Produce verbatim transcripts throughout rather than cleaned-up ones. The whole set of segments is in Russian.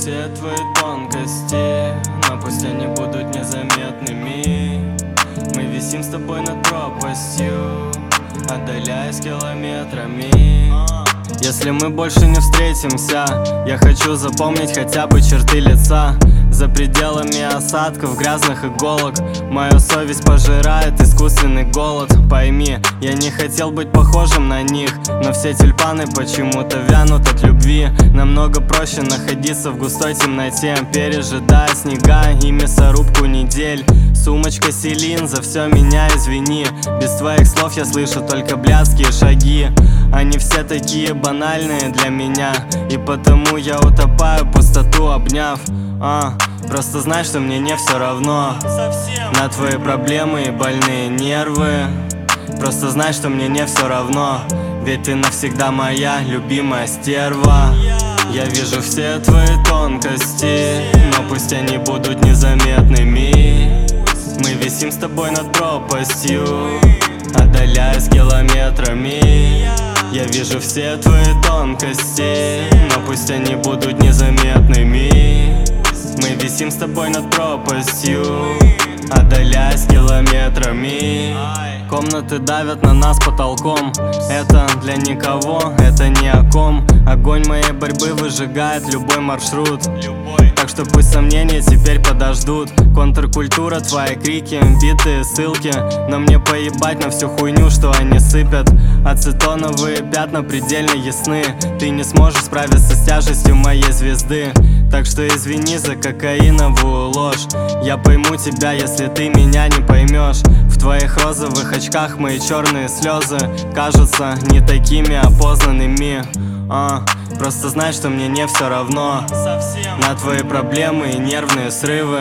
все твои тонкости, но пусть они будут незаметными. Мы висим с тобой над пропастью, отдаляясь километрами. Если мы больше не встретимся, я хочу запомнить хотя бы черты лица. За пределами осадков, грязных иголок, мою совесть пожирает искусственный голод. Пойми, я не хотел быть похожим на них, но все тюльпаны почему-то вянут от любви. Намного проще находиться в густой темноте, пережидая снега и мясорубку недель. Сумочка Селин, за все меня извини. Без твоих слов я слышу только блядские шаги. Они все такие банальные для меня, и потому я утопаю пустоту, обняв. А, просто знай, что мне не все равно совсем на твои проблемы и больные нервы. Просто знай, что мне не все равно, ведь ты навсегда моя любимая стерва. Я вижу все твои тонкости, но пусть они будут незаметными. Мы висим с тобой над пропастью, отдаляясь километрами. Я вижу все твои тонкости, но пусть они будут незаметными. Мы висим с тобой над пропастью, отдаляясь километрами. Комнаты давят на нас потолком, это для никого, это ни о ком. Огонь моей борьбы выжигает любой маршрут, так что пусть сомнения теперь подождут. Контркультура, твои крики, битые ссылки, но мне поебать на всю хуйню, что они сыпят. Ацетоновые пятна предельно ясны, ты не сможешь справиться с тяжестью моей звезды. Так что извини за кокаиновую ложь, я пойму тебя, если ты меня не поймешь. В твоих розовых очках мои черные слезы кажутся не такими опознанными. А, просто знай, что мне не все равно совсем на твои проблемы и нервные срывы.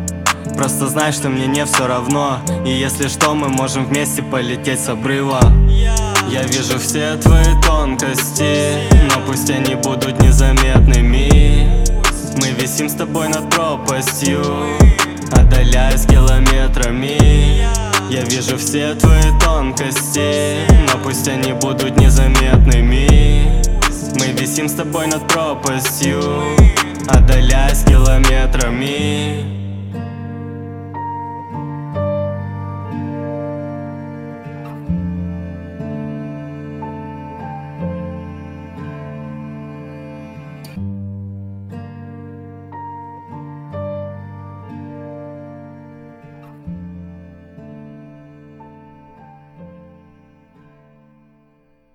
Просто знай, что мне не все равно, и если что, мы можем вместе полететь с обрыва. Я вижу все твои тонкости, но пусть они будут незаметными. Мы висим с тобой над пропастью, отдаляясь километрами. Я вижу все твои тонкости, но пусть они будут незаметными. Мы висим с тобой над пропастью, отдаляясь километрами.